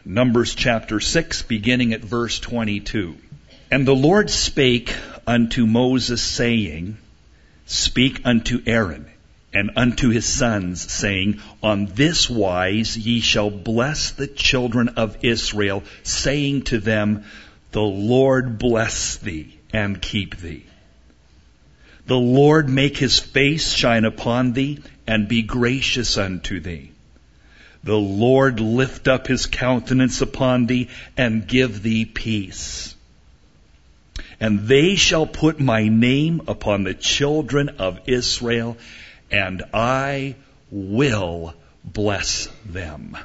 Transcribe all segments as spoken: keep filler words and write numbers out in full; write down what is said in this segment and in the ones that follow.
Numbers chapter six, beginning at verse twenty-two. And the Lord spake unto Moses, saying, Speak unto Aaron and unto his sons, saying, On this wise ye shall bless the children of Israel, saying to them, The Lord bless thee and keep thee. The Lord make his face shine upon thee, and be gracious unto thee. The Lord lift up his countenance upon thee, and give thee peace. And they shall put my name upon the children of Israel, and I will bless them.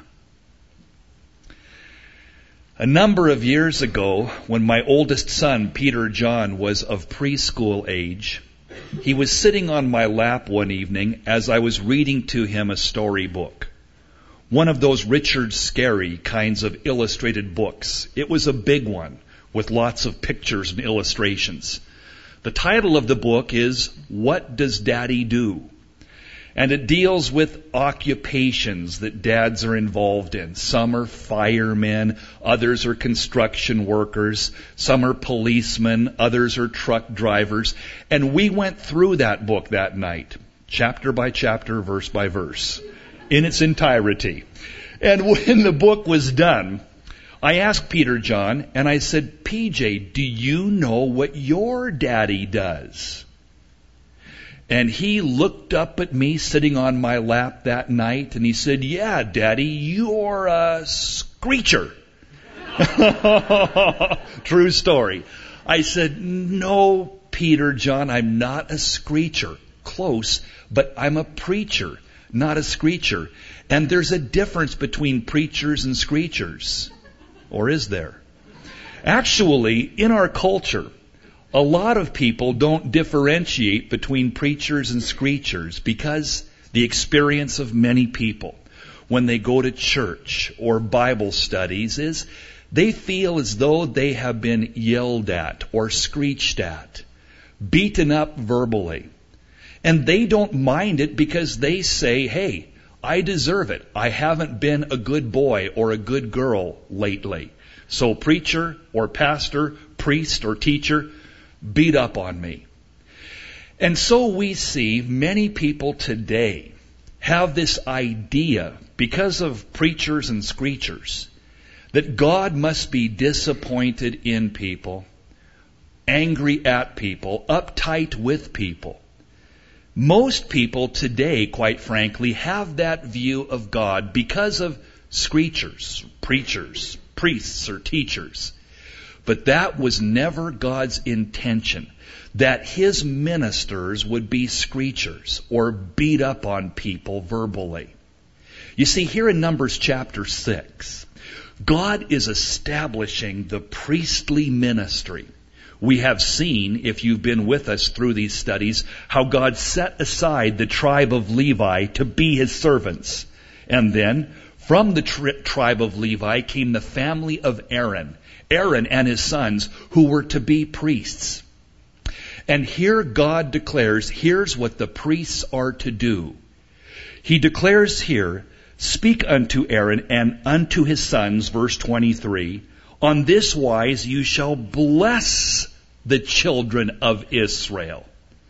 A number of years ago, when my oldest son, Peter John, was of preschool age, he was sitting on my lap one evening as I was reading to him a storybook. One of those Richard Scarry kinds of illustrated books. It was a big one with lots of pictures and illustrations. The title of the book is What Does Daddy Do? And it deals with occupations that dads are involved in. Some are firemen, others are construction workers, some are policemen, others are truck drivers. And we went through that book that night, chapter by chapter, verse by verse, in its entirety. And when the book was done, I asked Peter John, and I said, P J, do you know what your daddy does? And he looked up at me sitting on my lap that night, and he said, Yeah, Daddy, you're a screecher. True story. I said, No, Peter John, I'm not a screecher. Close, but I'm a preacher, not a screecher. And there's a difference between preachers and screechers. Or is there? Actually, in our culture, a lot of people don't differentiate between preachers and screechers because the experience of many people when they go to church or Bible studies is they feel as though they have been yelled at or screeched at, beaten up verbally. And they don't mind it because they say, hey, I deserve it. I haven't been a good boy or a good girl lately. So preacher or pastor, priest or teacher, beat up on me. And so we see many people today have this idea, because of preachers and screechers, that God must be disappointed in people, angry at people, uptight with people. Most people today, quite frankly, have that view of God because of screechers, preachers, priests, or teachers. But that was never God's intention, that his ministers would be screechers or beat up on people verbally. You see, here in Numbers chapter six, God is establishing the priestly ministry. We have seen, if you've been with us through these studies, how God set aside the tribe of Levi to be his servants. And then, from the tri- tribe of Levi came the family of Aaron. Aaron and his sons, who were to be priests. And here God declares, here's what the priests are to do. He declares here, Speak unto Aaron and unto his sons, verse twenty-three, On this wise you shall bless the children of Israel.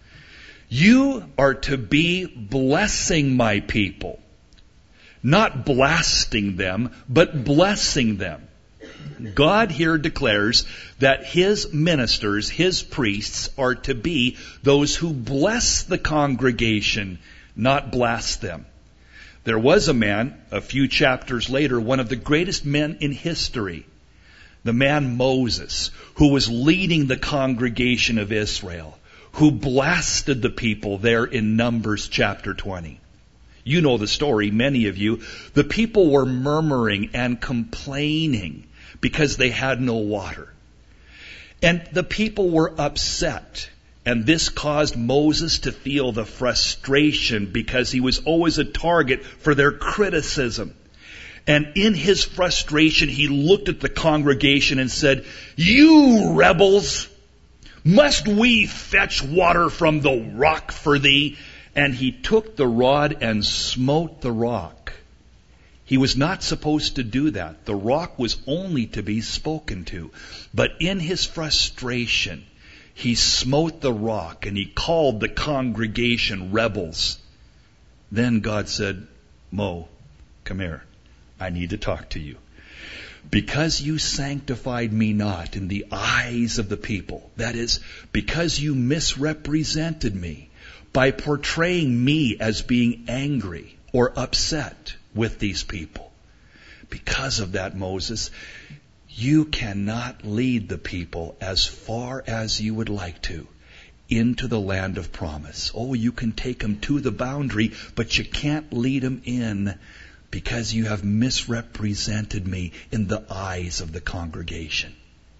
You are to be blessing my people. Not blasting them, but blessing them. God here declares that his ministers, his priests, are to be those who bless the congregation, not blast them. There was a man, a few chapters later, one of the greatest men in history, the man Moses, who was leading the congregation of Israel, who blasted the people there in Numbers chapter twenty. You know the story, many of you. The people were murmuring and complaining because they had no water. And the people were upset. And this caused Moses to feel the frustration because he was always a target for their criticism. And in his frustration, he looked at the congregation and said, You rebels, must we fetch water from the rock for thee? And he took the rod and smote the rock. He was not supposed to do that. The rock was only to be spoken to. But in his frustration, he smote the rock and he called the congregation rebels. Then God said, Mo, come here. I need to talk to you. Because you sanctified me not in the eyes of the people, that is, because you misrepresented me by portraying me as being angry or upset with these people. Because of that, Moses, you cannot lead the people as far as you would like to into the land of promise. Oh, you can take them to the boundary, but you can't lead them in because you have misrepresented me in the eyes of the congregation.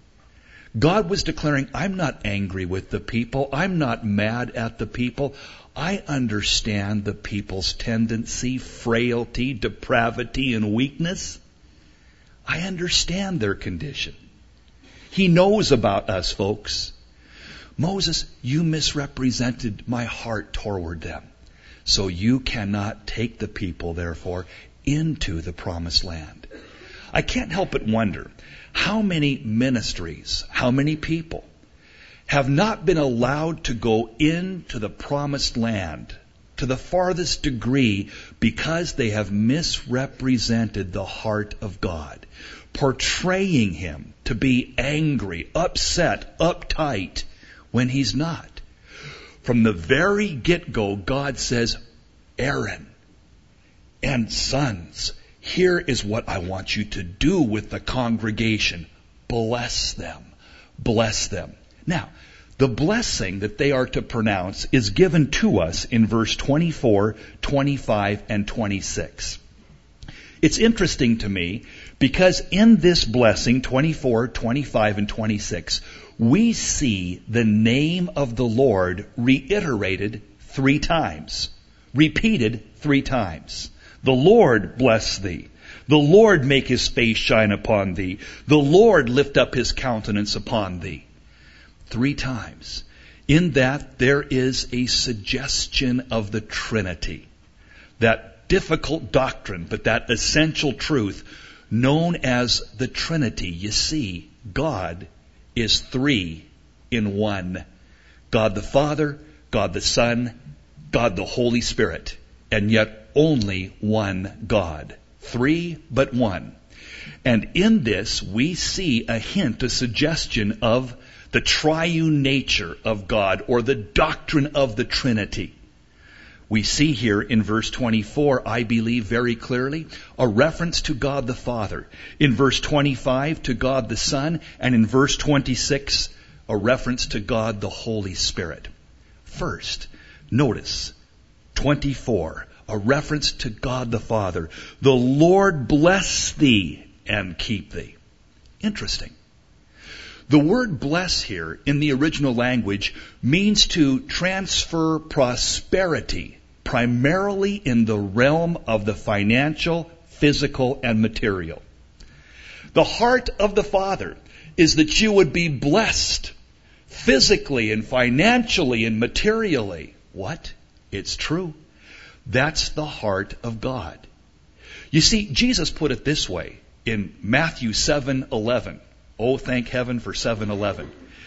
God was declaring, I'm not angry with the people. I'm not mad at the people. I understand the people's tendency, frailty, depravity, and weakness. I understand their condition. He knows about us, folks. Moses, you misrepresented my heart toward them. So you cannot take the people, therefore, into the promised land. I can't help but wonder how many ministries, how many people have not been allowed to go into the promised land to the farthest degree because they have misrepresented the heart of God, portraying him to be angry, upset, uptight when he's not. From the very get-go, God says, Aaron and sons, here is what I want you to do with the congregation. Bless them. Bless them. Now, the blessing that they are to pronounce is given to us in verse twenty-four, twenty-five, and twenty-six. It's interesting to me because in this blessing, twenty-four, twenty-five, and twenty-six, we see the name of the Lord reiterated three times. Repeated three times. The Lord bless thee. The Lord make his face shine upon thee. The Lord lift up his countenance upon thee. Three times. In that there is a suggestion of the Trinity. That difficult doctrine, but that essential truth known as the Trinity. You see, God is three in one. God the Father, God the Son, God the Holy Spirit. And yet only one God. Three, but one. And in this, we see a hint, a suggestion of the triune nature of God, or the doctrine of the Trinity. We see here in verse twenty-four, I believe very clearly, a reference to God the Father. In verse twenty-five, to God the Son. And in verse twenty-six, a reference to God the Holy Spirit. First, notice, twenty-four, a reference to God the Father. The Lord bless thee and keep thee. Interesting. The word bless here in the original language means to transfer prosperity, primarily in the realm of the financial, physical, and material. The heart of the Father is that you would be blessed physically and financially and materially. What? It's true. That's the heart of God. You see, Jesus put it this way in Matthew seven eleven. Oh, thank heaven for seven eleven.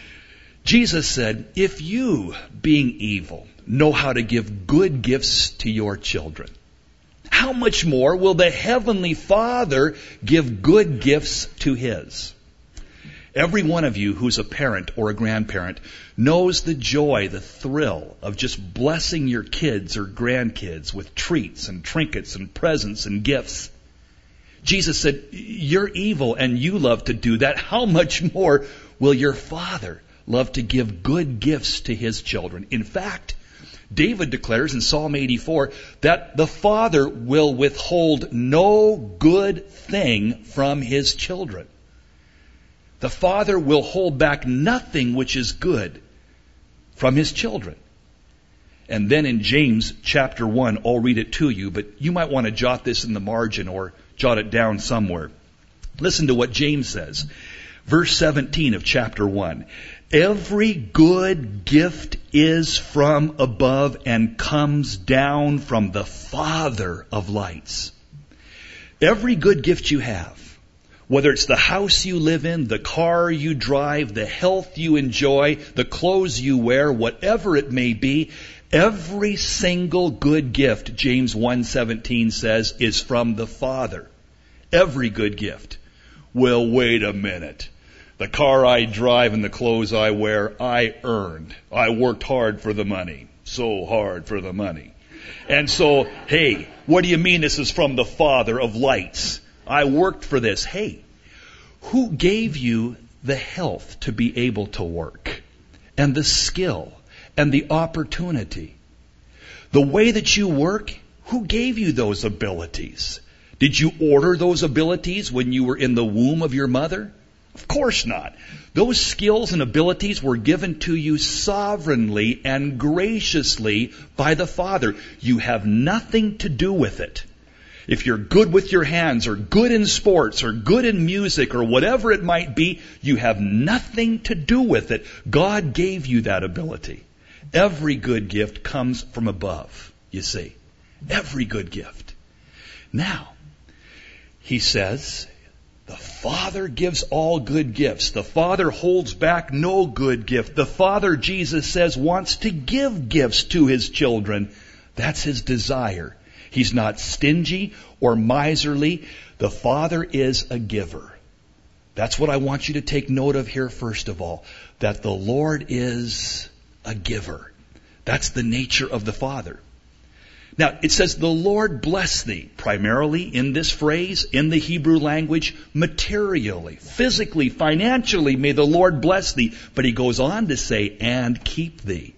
Jesus said, if you, being evil, know how to give good gifts to your children, how much more will the Heavenly Father give good gifts to His? Every one of you who's a parent or a grandparent knows the joy, the thrill of just blessing your kids or grandkids with treats and trinkets and presents and gifts. Jesus said, you're evil and you love to do that. How much more will your Father love to give good gifts to His children? In fact, David declares in Psalm eighty-four that the Father will withhold no good thing from His children. The Father will hold back nothing which is good from His children. And then in James chapter one, I'll read it to you, but you might want to jot this in the margin or jot it down somewhere. Listen to what James says. Verse seventeen of chapter one. Every good gift is from above and comes down from the Father of lights. Every good gift you have, whether it's the house you live in, the car you drive, the health you enjoy, the clothes you wear, whatever it may be, every single good gift, James one seventeen says, is from the Father. Every good gift. Well, wait a minute. The car I drive and the clothes I wear, I earned. I worked hard for the money. So hard for the money. And so, hey, what do you mean this is from the Father of lights? I worked for this. Hey, who gave you the health to be able to work? And the skill and the opportunity? The way that you work, who gave you those abilities? Did you order those abilities when you were in the womb of your mother? Of course not. Those skills and abilities were given to you sovereignly and graciously by the Father. You have nothing to do with it. If you're good with your hands or good in sports or good in music or whatever it might be, you have nothing to do with it. God gave you that ability. Every good gift comes from above, you see. Every good gift. Now, he says, the Father gives all good gifts. The Father holds back no good gift. The Father, Jesus says, wants to give gifts to His children. That's His desire. He's not stingy or miserly. The Father is a giver. That's what I want you to take note of here first of all. That the Lord is a giver. That's the nature of the Father. Now, it says, the Lord bless thee, primarily in this phrase, in the Hebrew language, materially, physically, financially, may the Lord bless thee. But he goes on to say, and keep thee.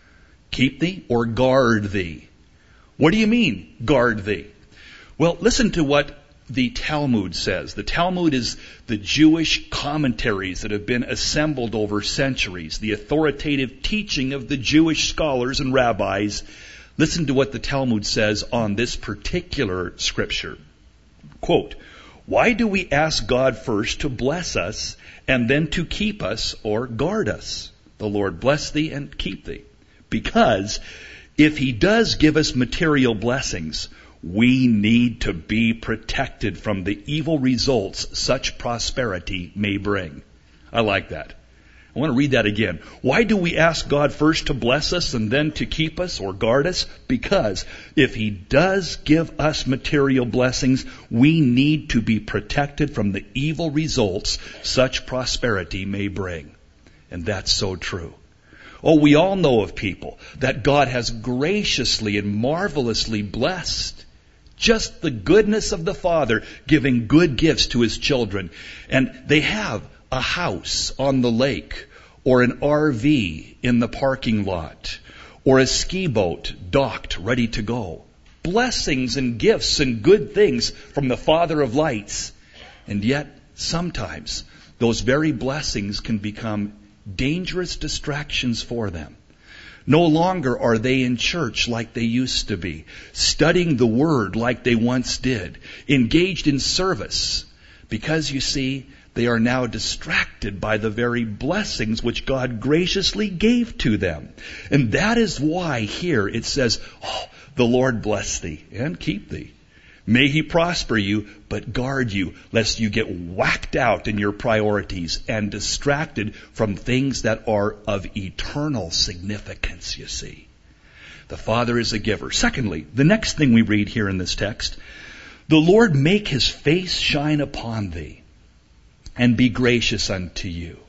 Keep thee or guard thee. What do you mean, guard thee? Well, listen to what the Talmud says. The Talmud is the Jewish commentaries that have been assembled over centuries, the authoritative teaching of the Jewish scholars and rabbis. Listen to what the Talmud says on this particular scripture. Quote, why do we ask God first to bless us and then to keep us or guard us? The Lord bless thee and keep thee. Because if He does give us material blessings, we need to be protected from the evil results such prosperity may bring. I like that. I want to read that again. Why do we ask God first to bless us and then to keep us or guard us? Because if He does give us material blessings, we need to be protected from the evil results such prosperity may bring. And that's so true. Oh, we all know of people that God has graciously and marvelously blessed. Just the goodness of the Father giving good gifts to His children. And they have a house on the lake, or an R V in the parking lot, or a ski boat docked ready to go. Blessings and gifts and good things from the Father of lights. And yet, sometimes, those very blessings can become dangerous distractions for them. No longer are they in church like they used to be, studying the Word like they once did, engaged in service, because, you see, they are now distracted by the very blessings which God graciously gave to them. And that is why here it says, oh, the Lord bless thee and keep thee. May He prosper you, but guard you, lest you get whacked out in your priorities and distracted from things that are of eternal significance, you see. The Father is a giver. Secondly, the next thing we read here in this text, the Lord make His face shine upon thee and be gracious unto you.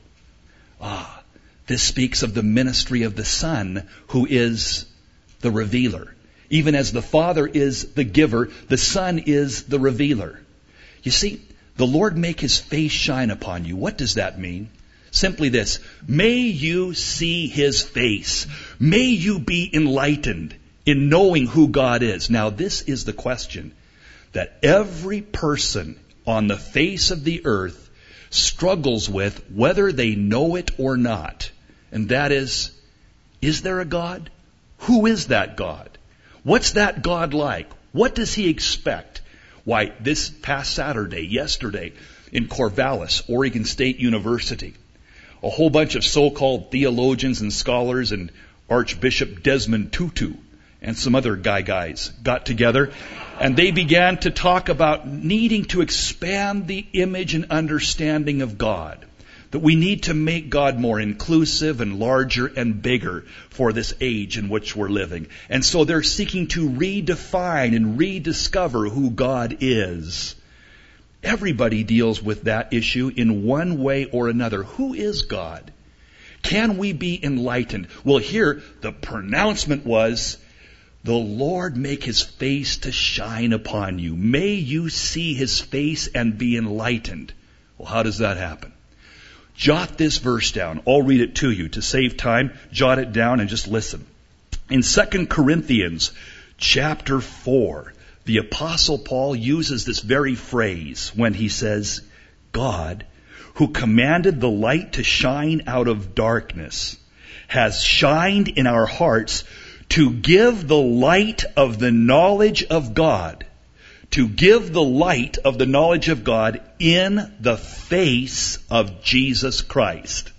Ah, this speaks of the ministry of the Son, who is the revealer. Even as the Father is the giver, the Son is the revealer. You see, the Lord make His face shine upon you. What does that mean? Simply this: may you see His face. May you be enlightened in knowing who God is. Now, this is the question that every person on the face of the earth struggles with, whether they know it or not. And that is, is there a God? Who is that God? What's that God like? What does He expect? Why, this past Saturday, yesterday, in Corvallis, Oregon State University, a whole bunch of so-called theologians and scholars and Archbishop Desmond Tutu and some other guy guys got together, and they began to talk about needing to expand the image and understanding of God. That we need to make God more inclusive and larger and bigger for this age in which we're living. And so they're seeking to redefine and rediscover who God is. Everybody deals with that issue in one way or another. Who is God? Can we be enlightened? Well, here the pronouncement was, the Lord make His face to shine upon you. May you see His face and be enlightened. Well, how does that happen? Jot this verse down. I'll read it to you. To save time, jot it down and just listen. In Second Corinthians chapter four, the Apostle Paul uses this very phrase when he says, God, who commanded the light to shine out of darkness, has shined in our hearts to give the light of the knowledge of God, to give the light of the knowledge of God in the face of Jesus Christ.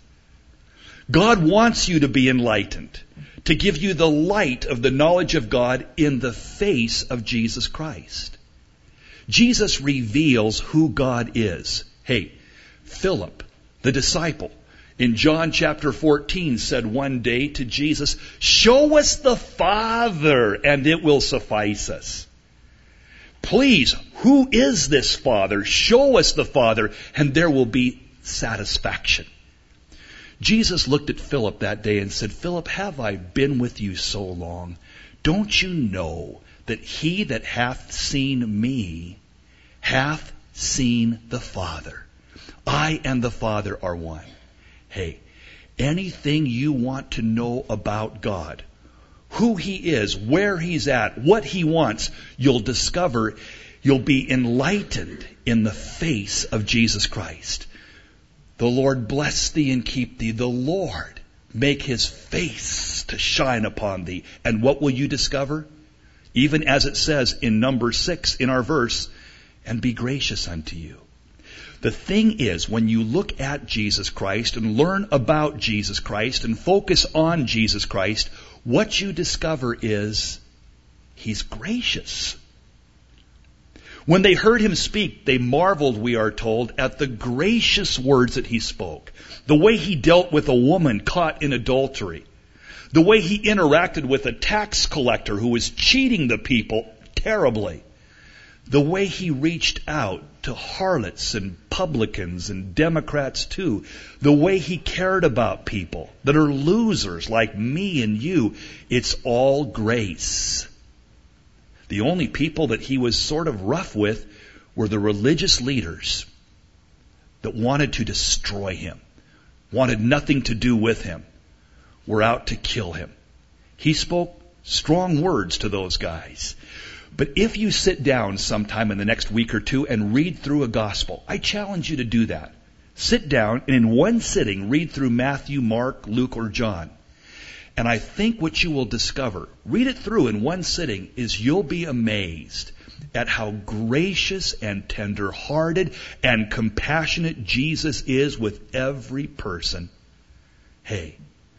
God wants you to be enlightened, to give you the light of the knowledge of God in the face of Jesus Christ. Jesus reveals who God is. Hey, Philip, the disciple, in John chapter fourteen said one day to Jesus, show us the Father and it will suffice us. Please, who is this Father? Show us the Father and there will be satisfaction. Jesus looked at Philip that day and said, Philip, have I been with you so long? Don't you know that he that hath seen me hath seen the Father? I and the Father are one. Hey, anything you want to know about God, who He is, where He's at, what He wants, you'll discover, you'll be enlightened in the face of Jesus Christ. The Lord bless thee and keep thee. The Lord make His face to shine upon thee. And what will you discover? Even as it says in number six in our verse, and be gracious unto you. The thing is, when you look at Jesus Christ and learn about Jesus Christ and focus on Jesus Christ, what you discover is He's gracious. When they heard Him speak, they marveled, we are told, at the gracious words that He spoke. The way He dealt with a woman caught in adultery. The way He interacted with a tax collector who was cheating the people terribly. The way He reached out to harlots and publicans and Democrats too. The way He cared about people that are losers like me and you. It's all grace. The only people that He was sort of rough with were the religious leaders that wanted to destroy Him, wanted nothing to do with Him, were out to kill Him. He spoke strong words to those guys. But if you sit down sometime in the next week or two and read through a gospel, I challenge you to do that. Sit down and in one sitting read through Matthew, Mark, Luke, or John. And I think what you will discover, read it through in one sitting, is you'll be amazed at how gracious and tender-hearted and compassionate Jesus is with every person. Hey,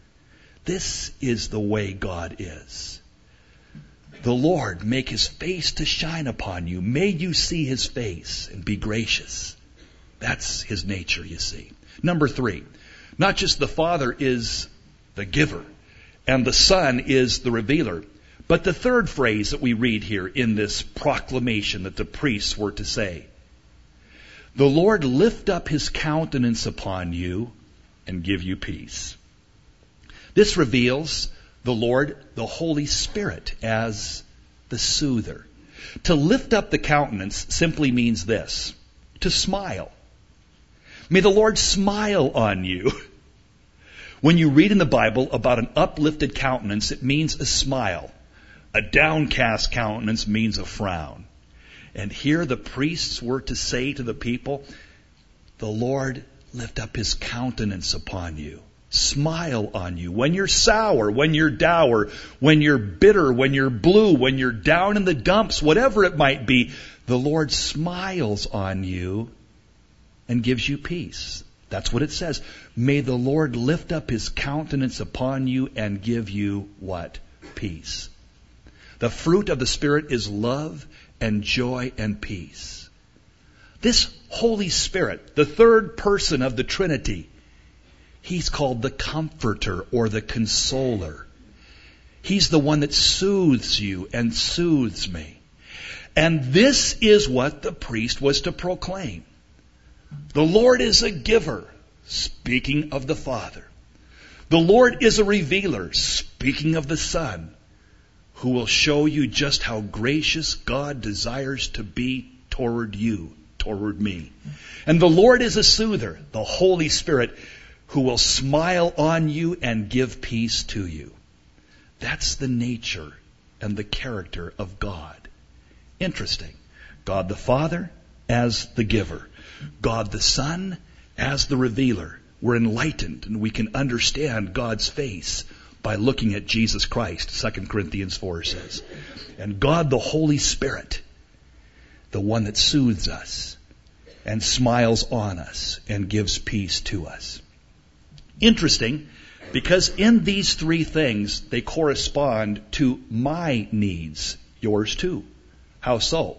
this is the way God is. The Lord make His face to shine upon you. May you see His face and be gracious. That's His nature, you see. Number three, not just the Father is the giver and the Son is the revealer, but the third phrase that we read here in this proclamation that the priests were to say, the Lord lift up His countenance upon you and give you peace. This reveals the Lord, the Holy Spirit, as the soother. To lift up the countenance simply means this, to smile. May the Lord smile on you. When you read in the Bible about an uplifted countenance, it means a smile. A downcast countenance means a frown. And here the priests were to say to the people, the Lord lift up His countenance upon you. Smile on you. When you're sour, when you're dour, when you're bitter, when you're blue, when you're down in the dumps, whatever it might be, the Lord smiles on you and gives you peace. That's what it says. May the Lord lift up His countenance upon you and give you what? Peace. The fruit of the Spirit is love and joy and peace. This Holy Spirit, the third person of the Trinity, He's called the Comforter or the Consoler. He's the one that soothes you and soothes me. And this is what the priest was to proclaim. The Lord is a giver, speaking of the Father. The Lord is a revealer, speaking of the Son, who will show you just how gracious God desires to be toward you, toward me. And the Lord is a soother, the Holy Spirit, who will smile on you and give peace to you. That's the nature and the character of God. Interesting. God the Father as the giver. God the Son as the revealer. We're enlightened and we can understand God's face by looking at Jesus Christ, Second Corinthians four says. And God the Holy Spirit, the one that soothes us and smiles on us and gives peace to us. Interesting, because in these three things, they correspond to my needs, yours too. How so?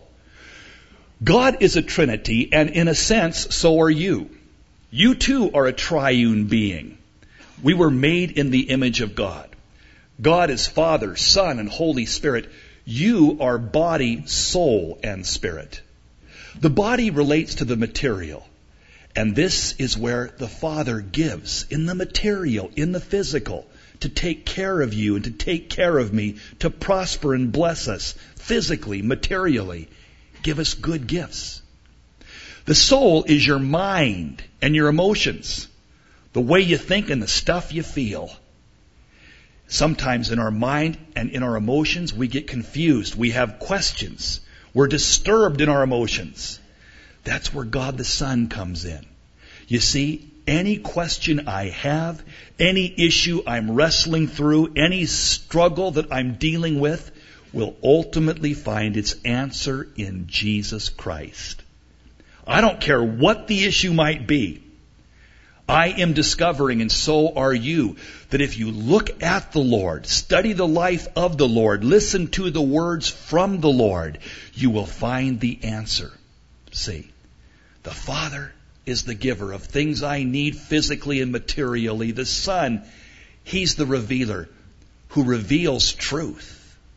God is a Trinity, and in a sense, so are you. You too are a triune being. We were made in the image of God. God is Father, Son, and Holy Spirit. You are body, soul, and spirit. The body relates to the material. And this is where the Father gives, in the material, in the physical, to take care of you and to take care of me, to prosper and bless us physically, materially, give us good gifts. The soul is your mind and your emotions, the way you think and the stuff you feel. Sometimes in our mind and in our emotions, we get confused. We have questions. We're disturbed in our emotions. That's where God the Son comes in. You see, any question I have, any issue I'm wrestling through, any struggle that I'm dealing with, will ultimately find its answer in Jesus Christ. I don't care what the issue might be. I am discovering, and so are you, that if you look at the Lord, study the life of the Lord, listen to the words from the Lord, you will find the answer. See, the Father is the giver of things I need physically and materially. The Son, He's the revealer who reveals truth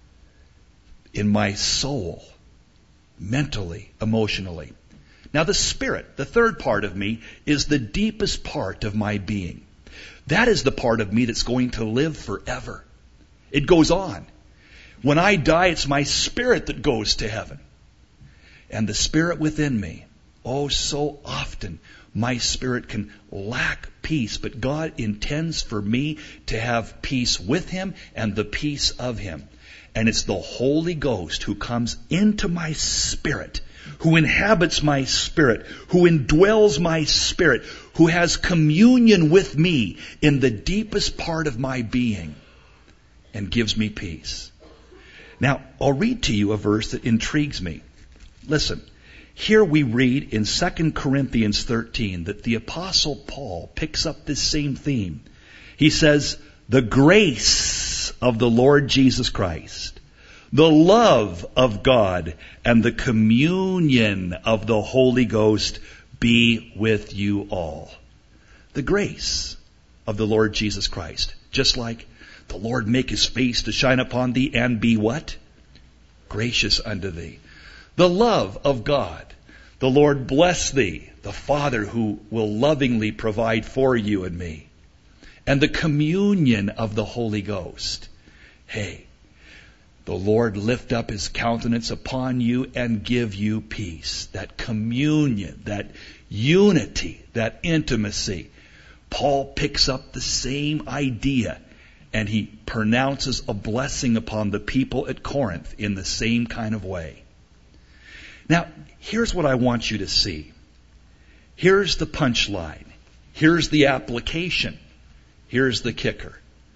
in my soul, mentally, emotionally. Now the Spirit, the third part of me, is the deepest part of my being. That is the part of me that's going to live forever. It goes on. When I die, it's my spirit that goes to heaven. And the Spirit within me, oh, so often my spirit can lack peace, but God intends for me to have peace with Him and the peace of Him. And it's the Holy Ghost who comes into my spirit, who inhabits my spirit, who indwells my spirit, who has communion with me in the deepest part of my being and gives me peace. Now, I'll read to you a verse that intrigues me. Listen, here we read in Second Corinthians thirteen that the Apostle Paul picks up this same theme. He says, the grace of the Lord Jesus Christ, the love of God, and the communion of the Holy Ghost be with you all. The grace of the Lord Jesus Christ. Just like the Lord make His face to shine upon thee and be what? Gracious unto thee. The love of God. The Lord bless thee, the Father who will lovingly provide for you and me. And the communion of the Holy Ghost. Hey, the Lord lift up His countenance upon you and give you peace. That communion, that unity, that intimacy. Paul picks up the same idea and he pronounces a blessing upon the people at Corinth in the same kind of way. Now, here's what I want you to see. Here's the punchline. Here's the application. Here's the kicker.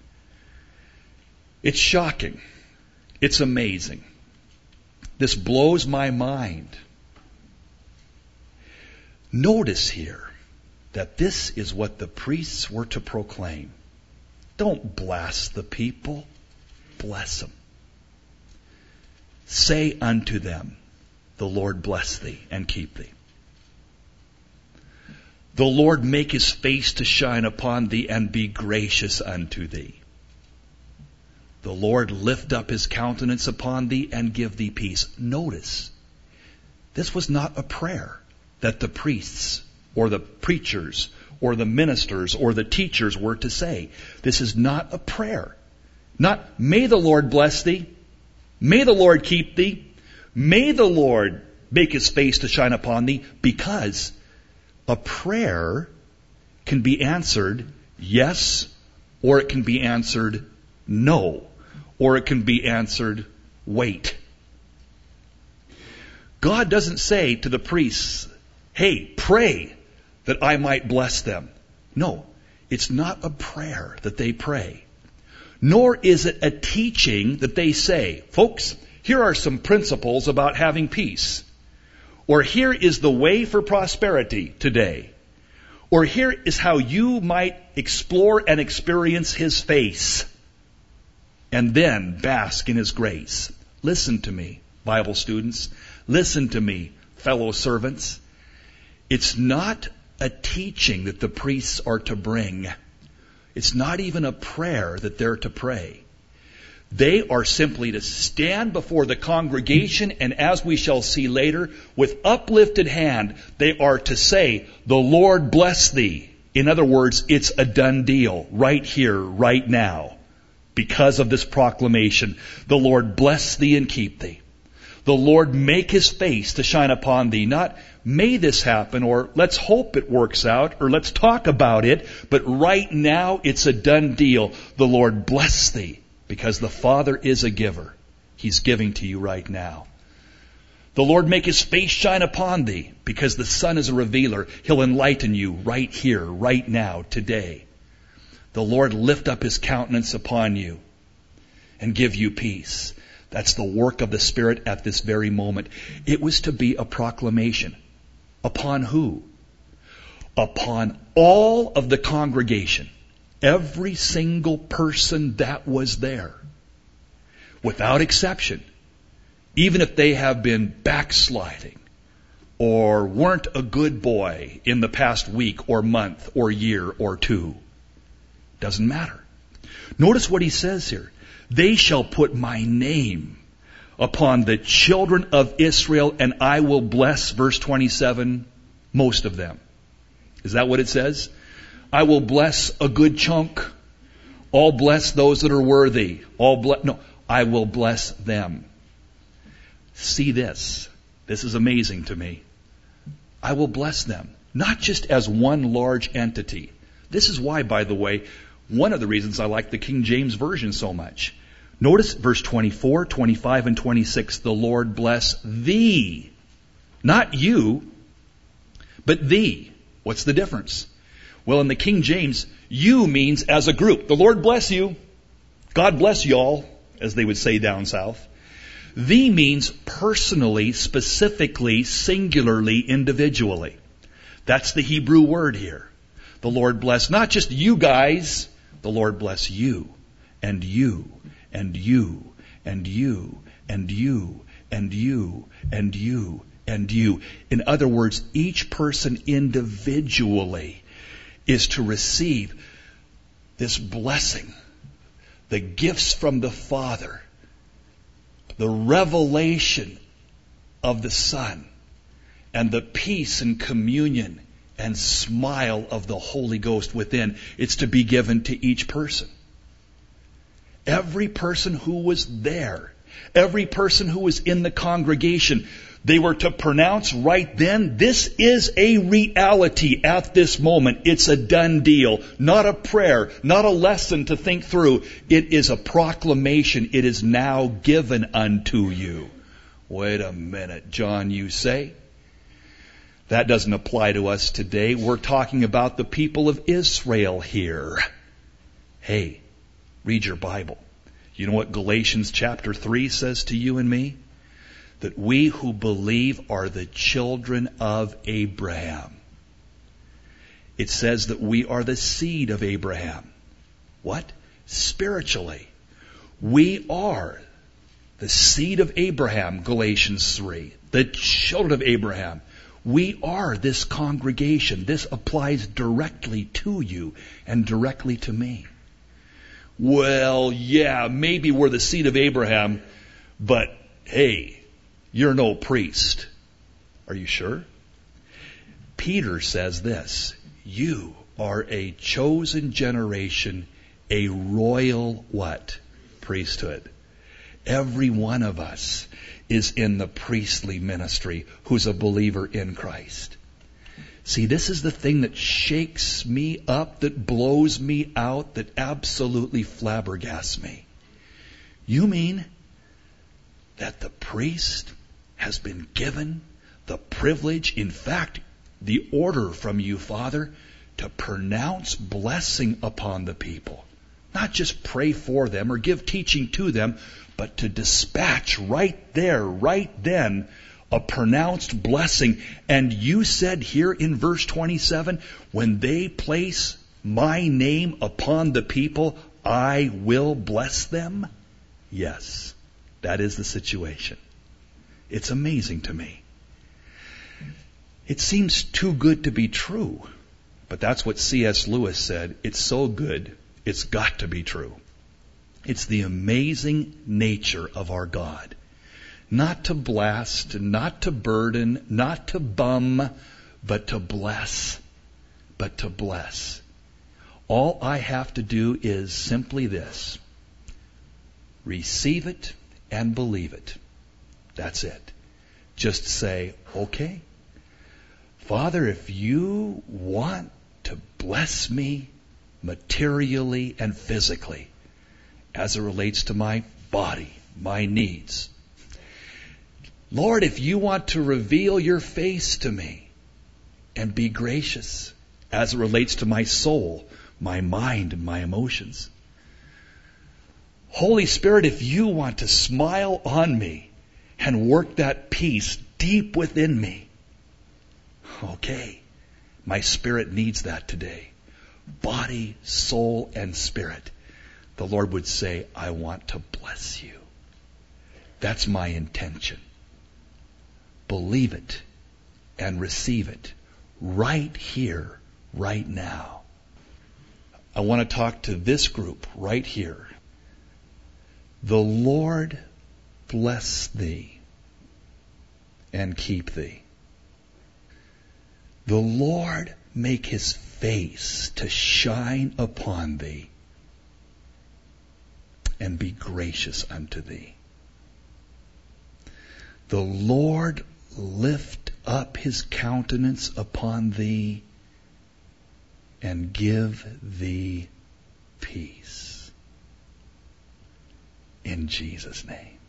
It's shocking. It's amazing. This blows my mind. Notice here that this is what the priests were to proclaim. Don't blast the people. Bless them. say unto them, the Lord bless thee and keep thee. The Lord make his face to shine upon thee and be gracious unto thee. The Lord lift up his countenance upon thee and give thee peace. Notice, this was not a prayer that the priests or the preachers or the ministers or the teachers were to say. This is not a prayer. Not, may the Lord bless thee. May the Lord keep thee. May the Lord make his face to shine upon thee. Because a prayer can be answered yes, or it can be answered no, or it can be answered wait. God doesn't say to the priests, hey, pray that I might bless them. No, it's not a prayer that they pray. Nor is it a teaching that they say, folks, here are some principles about having peace. Or here is the way for prosperity today. Or here is how you might explore and experience his face. And then bask in his grace. Listen to me, Bible students. Listen to me, fellow servants. It's not a teaching that the priests are to bring. It's not even a prayer that they're to pray. They are simply to stand before the congregation, and as we shall see later, with uplifted hand, they are to say, the Lord bless thee. In other words, it's a done deal right here, right now. Because of this proclamation, the Lord bless thee and keep thee. The Lord make his face to shine upon thee. Not may this happen, or let's hope it works out, or let's talk about it, but right now it's a done deal. The Lord bless thee. Because the Father is a giver. He's giving to you right now. The Lord make his face shine upon thee. Because the Son is a revealer. He'll enlighten you right here, right now, today. The Lord lift up his countenance upon you and give you peace. That's the work of the Spirit at this very moment. It was to be a proclamation. Upon who? Upon all of the congregation. Every single person that was there, without exception, even if they have been backsliding or weren't a good boy in the past week or month or year or two, doesn't matter. Notice what he says here. They shall put my name upon the children of Israel, and I will bless, verse twenty-seven, most of them. Is that what it says? I will bless a good chunk. All bless those that are worthy. All bless, no, I will bless them. See this. This is amazing to me. I will bless them. Not just as one large entity. This is why, by the way, one of the reasons I like the King James Version so much. Notice verse twenty-four, twenty-five, and twenty-six. The Lord bless thee. Not you, but thee. What's the difference? Well, in the King James, you means as a group. The Lord bless you. God bless y'all, as they would say down south. Thee means personally, specifically, singularly, individually. That's the Hebrew word here. The Lord bless not just you guys. The Lord bless you, and you, and you, and you, and you, and you, and you, and you. In other words, each person individually is to receive this blessing, the gifts from the Father, the revelation of the Son, and the peace and communion and smile of the Holy Ghost within. It's to be given to each person. Every person who was there, every person who was in the congregation, they were to pronounce right then, this is a reality at this moment. It's a done deal. Not a prayer, not a lesson to think through. It is a proclamation. It is now given unto you. Wait a minute, John, you say? That doesn't apply to us today. We're talking about the people of Israel here. Hey, read your Bible. You know what Galatians chapter three says to you and me? That we who believe are the children of Abraham. It says that we are the seed of Abraham. What? Spiritually. We are The seed of Abraham, Galatians three. The children of Abraham. We are this congregation. This applies directly to you and directly to me. Well, yeah, maybe we're the seed of Abraham, but hey, you're no priest. Are you sure? Peter says this, you are a chosen generation, a royal what? Priesthood. Every one of us is in the priestly ministry who's a believer in Christ. See, this is the thing that shakes me up, that blows me out, that absolutely flabbergasts me. You mean that the priest has been given the privilege, in fact, the order from you, Father, to pronounce blessing upon the people. Not just pray for them or give teaching to them, but to dispatch right there, right then, a pronounced blessing. And you said here in verse twenty-seven, when they place my name upon the people, I will bless them. Yes, that is the situation. It's amazing to me. It seems too good to be true. But that's what C S Lewis said. It's so good, it's got to be true. It's the amazing nature of our God. Not to blast, not to burden, not to bum, but to bless. But to bless. All I have to do is simply this. Receive it and believe it. That's it. Just say, okay, Father, if you want to bless me materially and physically as it relates to my body, my needs, Lord, if you want to reveal your face to me and be gracious as it relates to my soul, my mind, and my emotions, Holy Spirit, if you want to smile on me and work that peace deep within me, okay, my spirit needs that today. Body, soul, and spirit. The Lord would say, I want to bless you. That's my intention. Believe it and receive it right here, right now. I want to talk to this group right here. The Lord bless thee and keep thee. The Lord make his face to shine upon thee and be gracious unto thee. The Lord lift up his countenance upon thee and give thee peace. In Jesus' name.